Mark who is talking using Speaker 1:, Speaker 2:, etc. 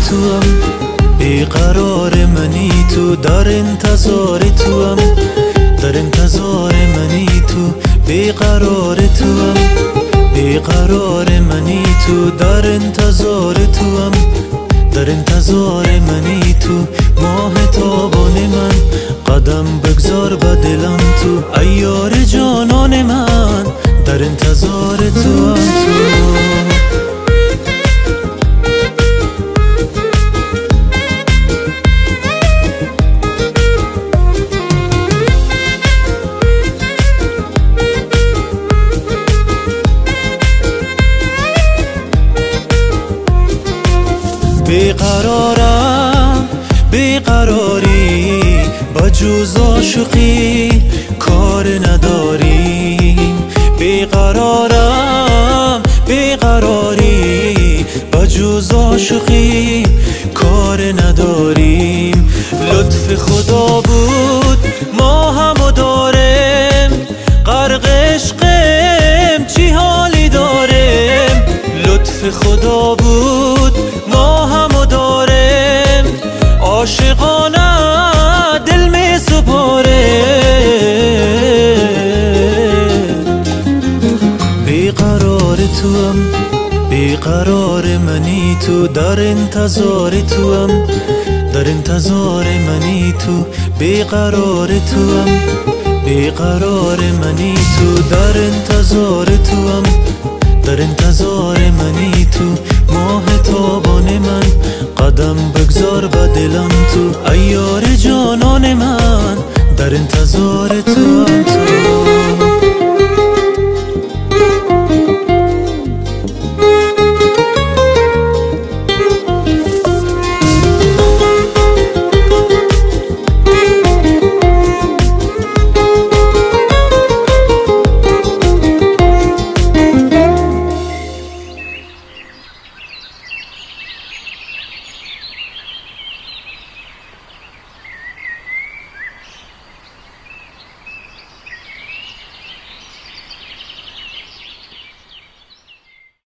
Speaker 1: توام، بیقرار منی تو، در انتظار توام، در انتظار منی تو، بیقرار توام، بیقرار منی تو، در انتظار توام، در انتظار منی تو. ماه تابان من قدم بگذار به دلم تو، عیار جانان من در انتظار توام تو. بیقرارم بیقراری، با جز عاشقی کار نداریم. بیقرارم بیقراری، با جز عاشقی کار نداریم. لطف خدا بود ما همو داریم، غرق عشقیم چی حالی داریم. لطف خدا بود ما همو داریم، عاشقانه دل می سپاریم. بیقرار توام، بیقرار منی تو، در انتظار توام، در انتظار منی تو. بیقرار توام، بیقرار منی تو، در انتظار توام، در انتظار منی تو. ماه تابان من قدم بگذار به دلم تو، عیار جانان من در انتظار توام تو.